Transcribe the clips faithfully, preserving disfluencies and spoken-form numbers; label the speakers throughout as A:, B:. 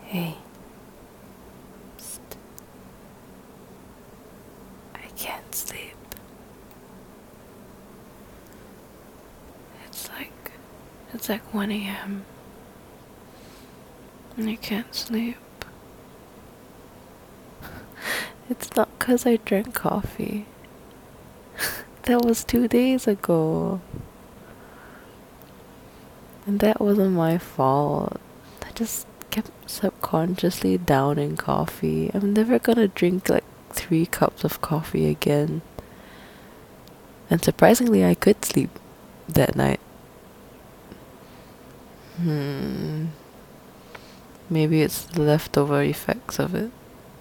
A: Hey. Psst. I can't sleep. It's like it's like one A M and I can't sleep. It's not 'cause I drank coffee. That was two days ago. And that wasn't my fault. I just kept subconsciously downing coffee. I'm never gonna drink like three cups of coffee again. And surprisingly, I could sleep that night. Hmm. Maybe it's the leftover effects of it.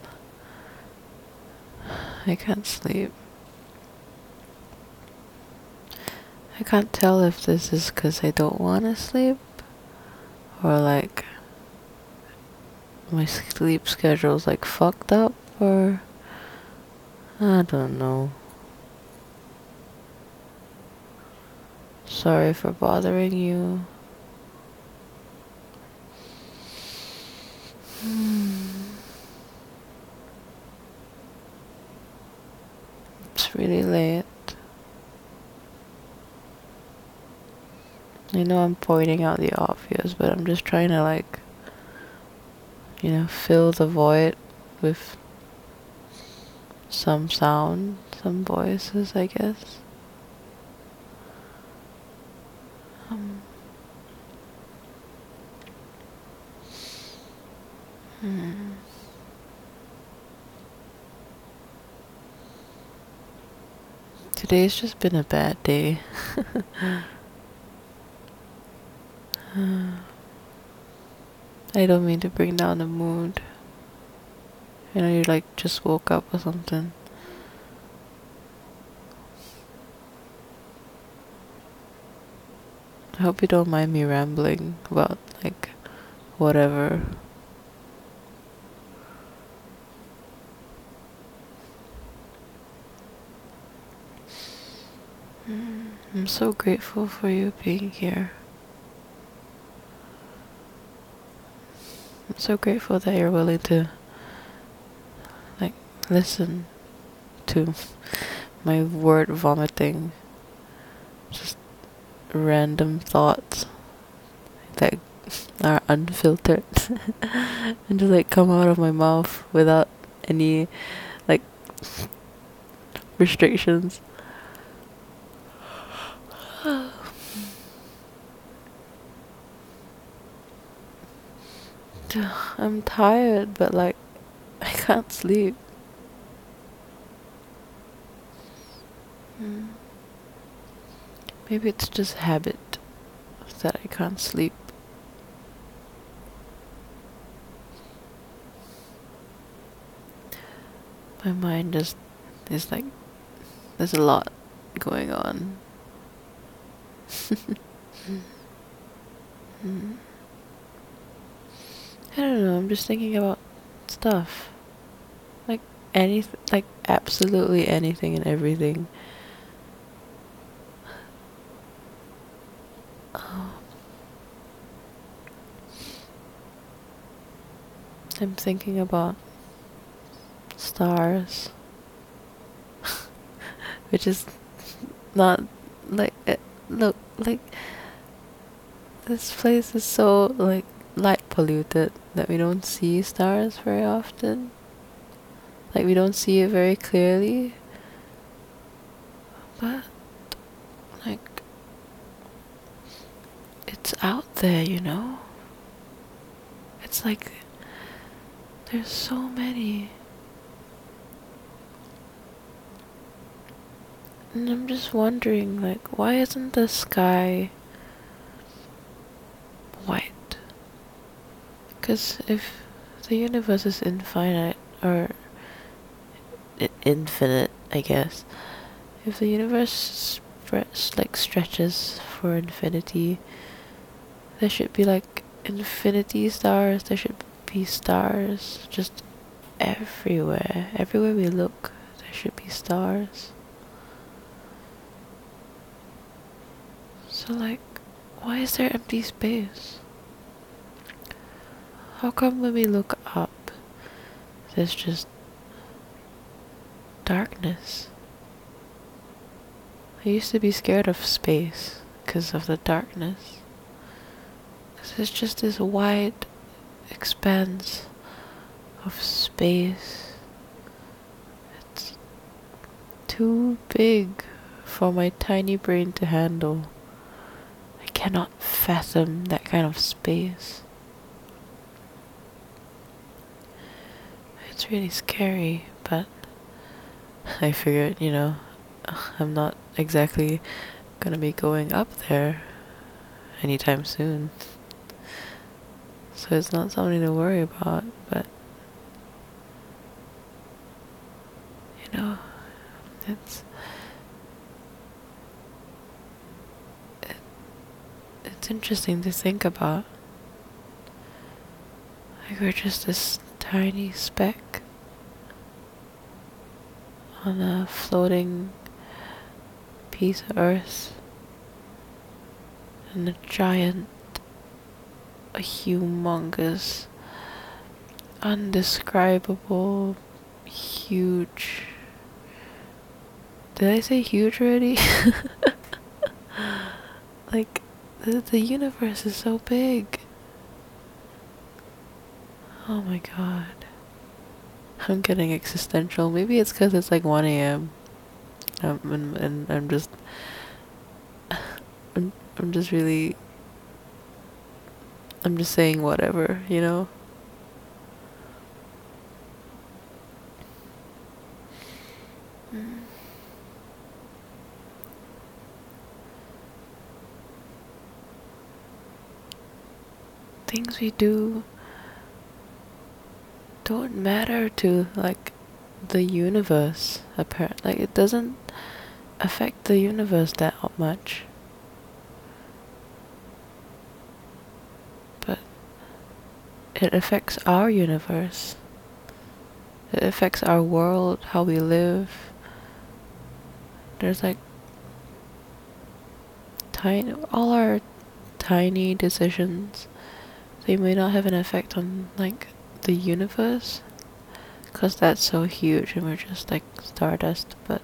A: I can't sleep. I can't tell if this is 'cause I don't want to sleep or like my sleep schedule's like fucked up or I don't know. Sorry for bothering you. It's really late. I know I'm pointing out the obvious, but I'm just trying to like, you know, fill the void with some sound, some voices, I guess. Um, hmm. Today's just been a bad day. I don't mean to bring down the mood. You know, you like just woke up or something. I hope you don't mind me rambling about like whatever. I'm so grateful for you being here. I'm so grateful that you're willing to like listen to my word vomiting. Just random thoughts that are unfiltered and just like come out of my mouth without any like restrictions. I'm tired, but like I can't sleep. Mm. Maybe it's just habit that I can't sleep. My mind just is like there's a lot going on. Mm. I don't know, I'm just thinking about stuff. Like anything, like absolutely anything and everything. Oh, I'm thinking about stars, which is not like it, look like this place is so like light polluted that we don't see stars very often. Like we don't see it very clearly. But like it's out there, you know? It's like there's so many. And I'm just wondering like why isn't the sky white? Because if the universe is infinite or I- infinite, I guess. If the universe spreads like stretches for infinity, there should be like infinity stars. There should be stars just everywhere. Everywhere we look, there should be stars. So like, why is there empty space? how come when we look up, there's just darkness? I used to be scared of space because of the darkness. Because it's just this wide expanse of space. It's too big for my tiny brain to handle. I cannot fathom that kind of space. It's really scary, but I figured, you know, I'm not exactly gonna be going up there anytime soon. So it's not something to worry about, but you know, it's it, it's interesting to think about. Like we're just this tiny speck on a floating piece of earth, and a giant, a humongous, undescribable, huge. Did I say huge already? Like, the, the universe is so big. Oh my god. I'm getting existential. Maybe it's because it's like one a m. Um, and, and I'm just. I'm, I'm just really. I'm just saying whatever, you know? Mm. Things we do don't matter to, like, the universe, apparently. Like, it doesn't affect the universe that much. But it affects our universe. It affects our world, how we live. There's like tiny, all our tiny decisions. They may not have an effect on like the universe, because that's so huge and we're just like stardust. But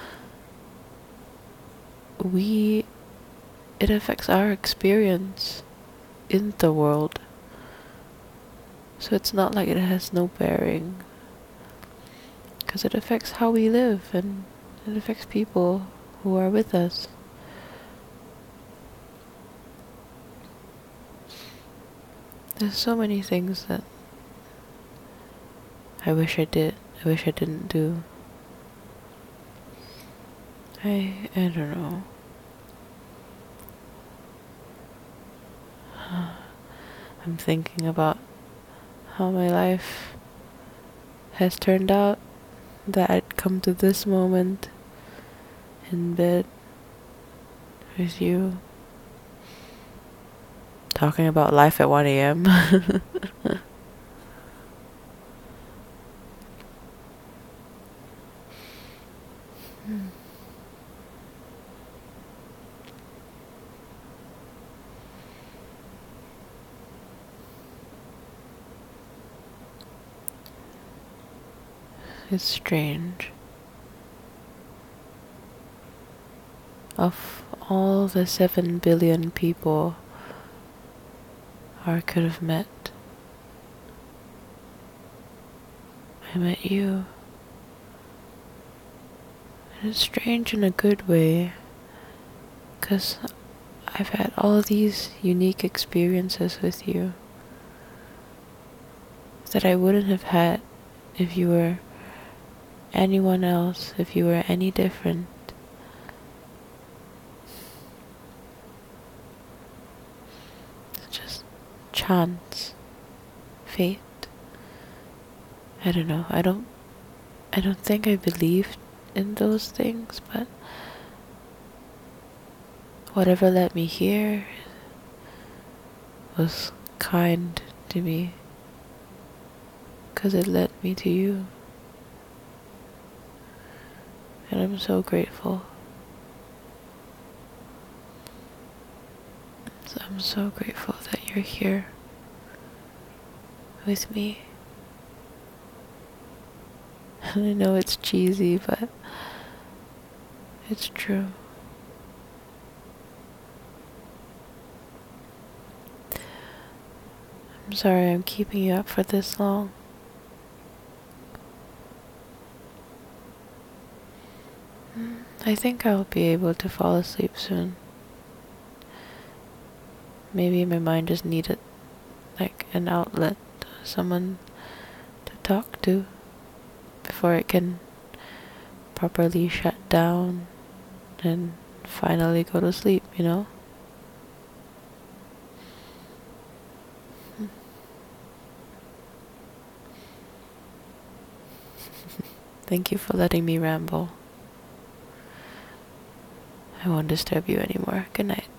A: we, it affects our experience in the world. So it's not like it has no bearing, because it affects how we live and it affects people who are with us. There's so many things that I wish I did, I wish I didn't do. I, I don't know. I'm thinking about how my life has turned out, that I'd come to this moment in bed with you, talking about life at one a m Hmm. It's strange. Of all the seven billion people I could have met, I met you. And it's strange in a good way, because I've had all these unique experiences with you that I wouldn't have had if you were anyone else, if you were any different. It's just chance, fate. I don't know. I don't I don't think I believed in those things, but whatever led me here was kind to me, because it led me to you. And I'm so grateful. So I'm so grateful that you're here. with me. And I know it's cheesy, but it's true. I'm sorry I'm keeping you up for this long. I think I'll be able to fall asleep soon. Maybe my mind just needed like an outlet, someone to talk to before it can properly shut down and finally go to sleep, you know? Thank you for letting me ramble. I won't disturb you anymore. Good night.